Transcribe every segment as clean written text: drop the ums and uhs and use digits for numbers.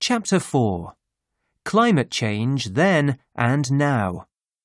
Chapter 4. Climate Change Then and Now.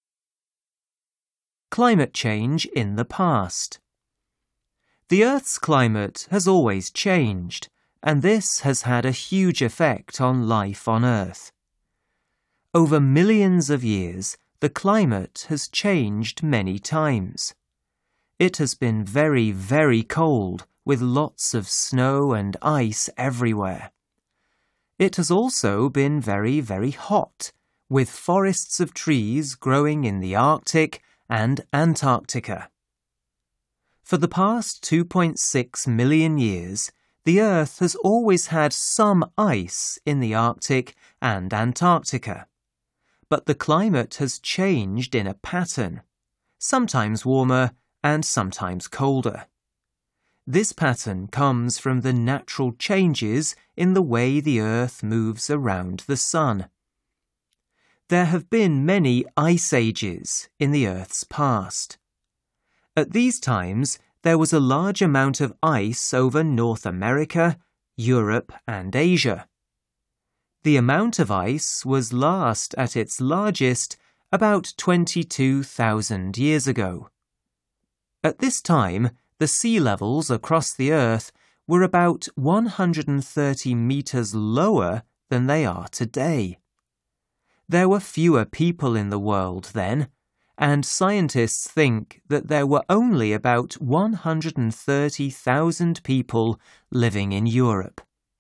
Climate change in the past. The Earth's climate has always changed, and this has had a huge effect on life on Earth. Over millions of years, the climate has changed many times. It has been very, very cold, with lots of snow and ice everywhere. It has also been very, very hot, with forests of trees growing in the Arctic and Antarctica. For the past 2.6 million years, the Earth has always had some ice in the Arctic and Antarctica. But the climate has changed in a pattern, sometimes warmer and sometimes colder. This pattern comes from the natural changes in the way the Earth moves around the Sun. There have been many ice ages in the Earth's past. At these times, there was a large amount of ice over North America, Europe, and Asia. The amount of ice was last at its largest about 22,000 years ago. At this time, the sea levels across the Earth were about 130 meters lower than they are today. There were fewer people in the world then, and scientists think that there were only about 130,000 people living in Europe.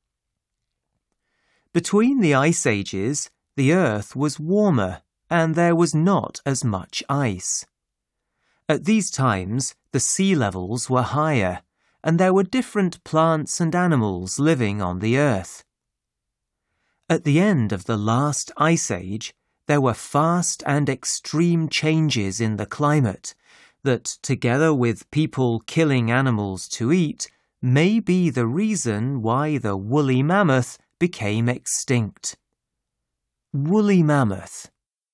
Between the ice ages, the Earth was warmer and there was not as much ice. At these times, the sea levels were higher, and there were different plants and animals living on the Earth. At the end of the last ice age, there were fast and extreme changes in the climate that, together with people killing animals to eat, may be the reason why the woolly mammoth became extinct. Woolly mammoth.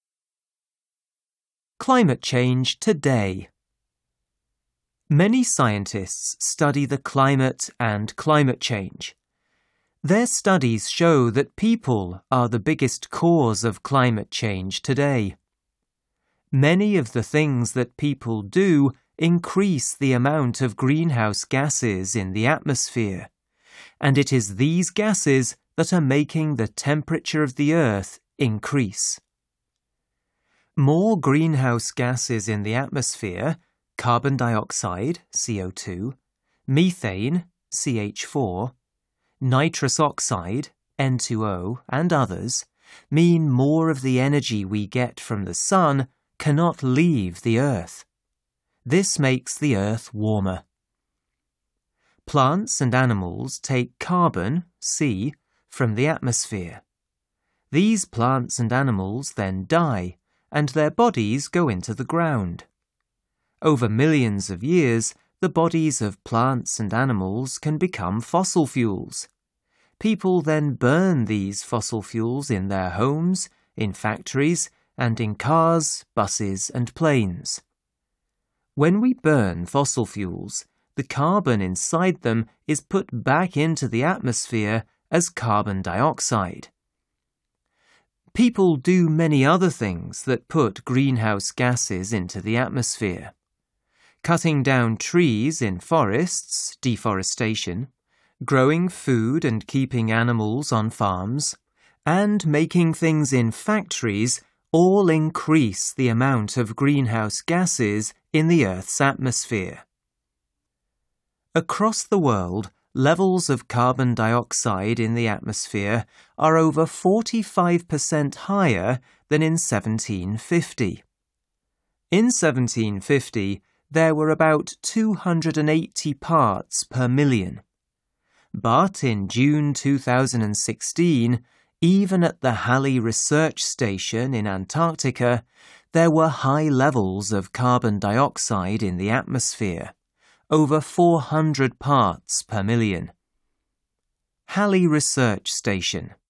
Climate change today. Many scientists study the climate and climate change. Their studies show that people are the biggest cause of climate change today. Many of the things that people do increase the amount of greenhouse gases in the atmosphere, and it is these gases that are making the temperature of the Earth increase. More greenhouse gases in the atmosphere, carbon dioxide, CO2, methane, CH4, nitrous oxide, N2O, and others, mean more of the energy we get from the sun cannot leave the Earth. This makes the Earth warmer. Plants and animals take carbon, C, from the atmosphere. These plants and animals then die, and their bodies go into the ground. Over millions of years, the bodies of plants and animals can become fossil fuels. People then burn these fossil fuels in their homes, in factories, and in cars, buses, and planes. When we burn fossil fuels, the carbon inside them is put back into the atmosphere as carbon dioxide. People do many other things that put greenhouse gases into the atmosphere. Cutting down trees in forests, deforestation, growing food and keeping animals on farms, and making things in factories all increase the amount of greenhouse gases in the Earth's atmosphere. Across the world, levels of carbon dioxide in the atmosphere are over 45% higher than in 1750. In 1750, there were about 280 parts per million. But in June 2016, even at the Halley Research Station in Antarctica, there were high levels of carbon dioxide in the atmosphere, over 400 parts per million. Halley Research Station.